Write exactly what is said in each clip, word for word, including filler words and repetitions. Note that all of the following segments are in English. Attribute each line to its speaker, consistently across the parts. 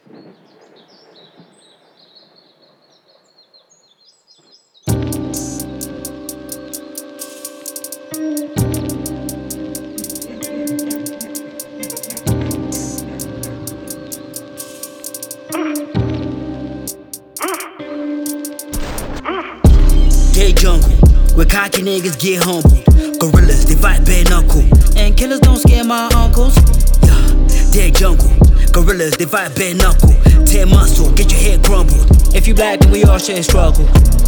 Speaker 1: Dead jungle, where cocky niggas get humbled. Gorillas, they fight bare knuckle. And killers don't scare my uncles. Yeah, dead jungle, gorillas, they fight bare knuckle. Tear muscle, get your head crumbled. If you black, then we all share struggle.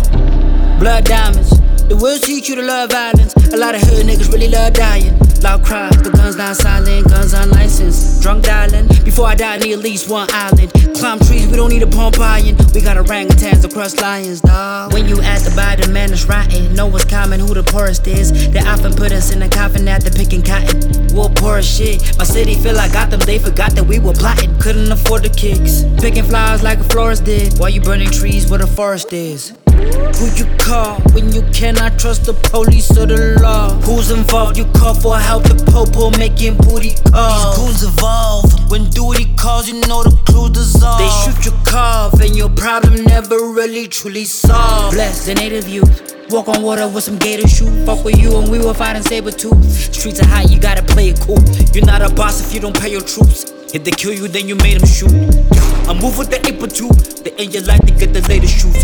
Speaker 1: Blood diamonds, the world teach you to love violence. A lot of hood niggas really love dying. Loud cries, the guns not silent, guns unlicensed. Drunk dialing, before I die I need at least one island. Climb trees, we don't need a pump iron. We got orangutans across lions, dawg. When you at the bottom, man, it's rotten. Know what's common, who the poorest is. They often put us in a coffin after picking cotton. We're poor as shit, my city feel like Gotham. They forgot that we were plotting, couldn't afford the kicks. Picking flowers like a florist did. While you burning trees where the forest is. Who you call when you cannot trust the police or the law? Who's involved? You call for help, the popo making booty calls. These goons evolve, when duty calls you know the clues dissolve. They shoot your car and your problem never really truly solved. Bless the native youth, walk on water with some gator shoe. Fuck with you and we will fight in saber tooth. Streets are hot, you gotta play it cool. You're not a boss if you don't pay your troops. If they kill you then you made them shoot. I move with the ape or two, they end your life to get the latest shoes.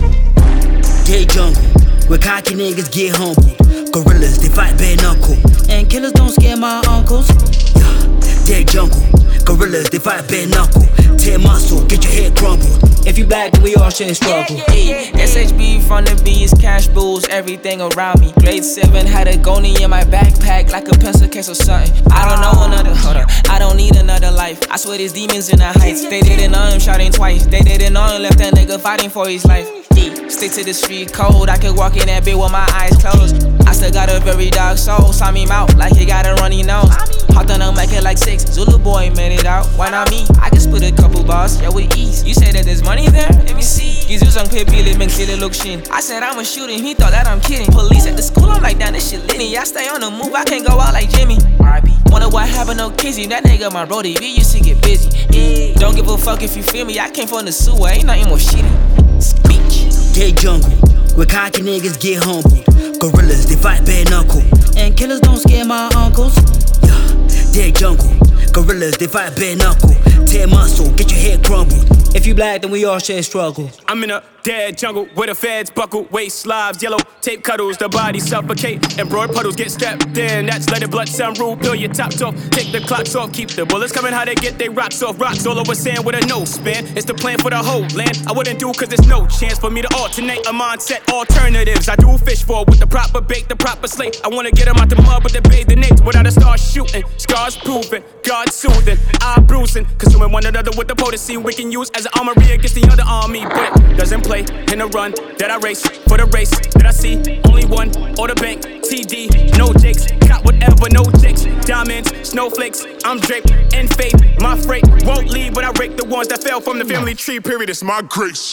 Speaker 1: Dead jungle, where cocky niggas get humbled. Gorillas, they fight bare knuckle. And killers don't scare my uncles. Yeah, dead jungle, gorillas, they fight bare knuckle. Tear muscle, get your head crumbled. If you black, then we all share struggle.
Speaker 2: Hey, S H B from the B's, cash bulls, everything around me. Grade seven, had a Goni in my backpack like a pencil case or something. I don't know another, hold up, I don't need another life. I swear there's demons in the heights. They didn't know him shouting twice. They didn't know him left that nigga fighting for his life. Stick to the street code, I could walk in that bit with my eyes closed. I still got a very dark soul, saw me mouth like he got a runny nose. Hopped on a mic at like six, Zulu boy made it out, why not me? I can split a couple bars, yeah with ease. You say that there's money there? Let me see. Gizuzang pipili men kili look shin. I said I'ma shoot him, he thought that I'm kidding. Police at the school, I'm like, damn this shit litty. I stay on the move, I can't go out like Jimmy. R I P Wonder what happened to Kizzy, that nigga my brody, we used to get busy. Yeah. Don't give a fuck if you feel me, I came from the sewer, ain't nothing more shitty. Speech.
Speaker 1: Dead jungle, where cocky niggas get humbled. Gorillas, they fight bare knuckle. And killers don't scare my uncles. Yeah, dead jungle, gorillas, they fight bare knuckle. Tear muscle, get your head crumbled. If you black, then we all share struggle.
Speaker 3: I'm in a dead jungle where the feds buckle, waist slobs, yellow tape cuddles, the body suffocate, and broad puddles get strapped in. That's let the blood sound rule, peel your tops off, take the clocks off, keep the bullets coming how they get they rocks off. Rocks all over sand with a no span. It's the plan for the whole land. I wouldn't do cause there's no chance for me to alternate a mindset alternatives. I do fish for with the proper bait, the proper slate. I wanna get them out the mud but they bathe the nates without a star shooting. Scars proven, God soothing, I bruising, consuming one another with the potency we can use as an armory against the other army. But it doesn't play in the run that I race for the race that I see. Only one or the bank, T D, no jakes, got whatever, no jakes. Diamonds, snowflakes, I'm draped in faith. My freight won't leave when I rake the ones that fell from the family tree. Period, it's my grace.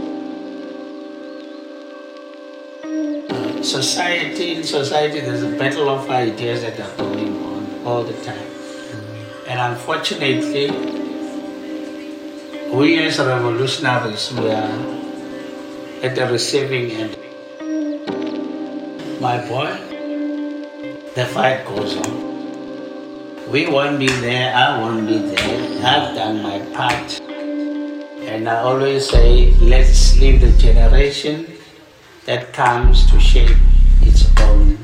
Speaker 4: Society, in society, there's a battle of ideas that are going on all the time. And unfortunately, we as revolutionaries, we are at the receiving end. My boy, the fight goes on. We won't be there, I won't be there. I've done my part. And I always say, let's leave the generation that comes to shape its own